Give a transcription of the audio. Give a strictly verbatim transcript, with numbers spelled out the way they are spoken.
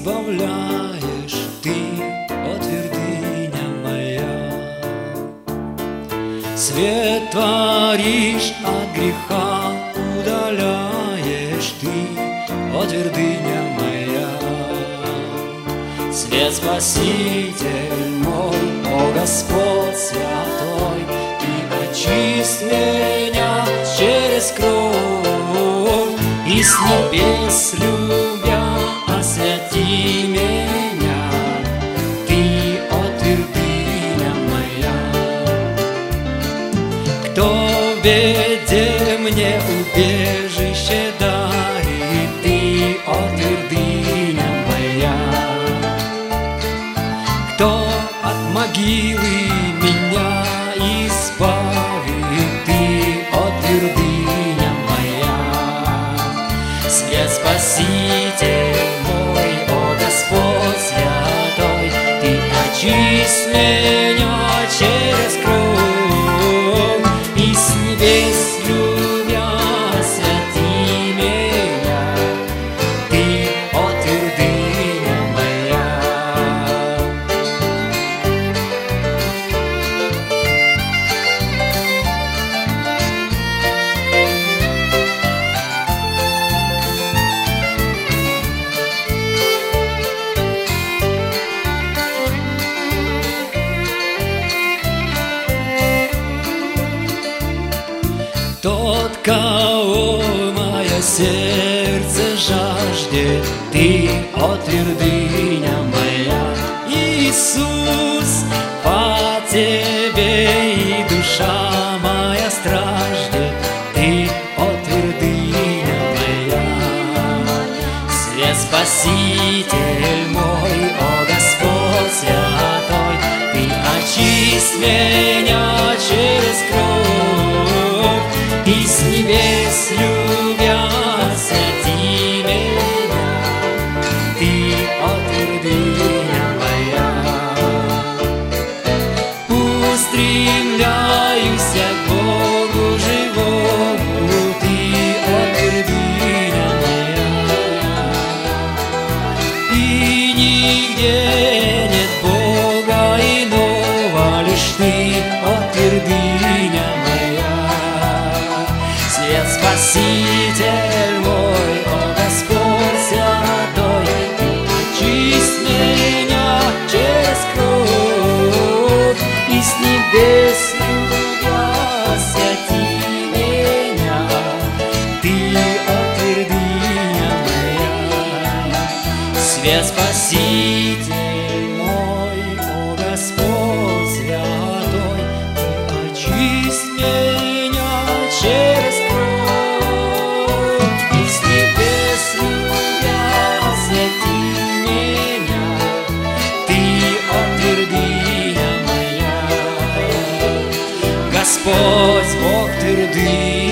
избавляешь Ты, о твердыня моя. Свет творишь, от греха удаляешь Ты, о твердыня моя. Свет Спаситель мой, о Господь святой, Ты очисть меня через кровь, и с небес любя освяти меня, Ты, о твердыня моя. Кто в беде мне убежище дарит, Ты, о твердыня моя. Кто от могилы меня избавит, Ты, о твердыня моя. Свет Спаситель мой, о Господь святой, Ты очисть меня через кровь, и с небес любя освяти меня, Ты, о твердыня моя. Тот, кого мое сердце жаждет, Ты, о твердыня моя. Иисус, по Тебе и душа моя страждет, Ты, о твердыня моя. Свет Спаситель мой, о Господь святой, Ты очисть меня через кровь, и с небес любя освяти меня, Ты, о твердыня моя. Устремляюсь я к Богу живому, Ты, о твердыня моя. И нигде нет Бога иного, лишь Ты, о твердыня моя. Свет Спаситель мой, о Господь святой, Ты очисть меня через кровь, и с небес любя освяти меня, Ты, о твердыня моя. Свет Спаситель мой, о Господь святой, Ты очисть меня через кровь, и с небес любя освяти меня, Ты, о твердыня моя. Господь Бог твердыня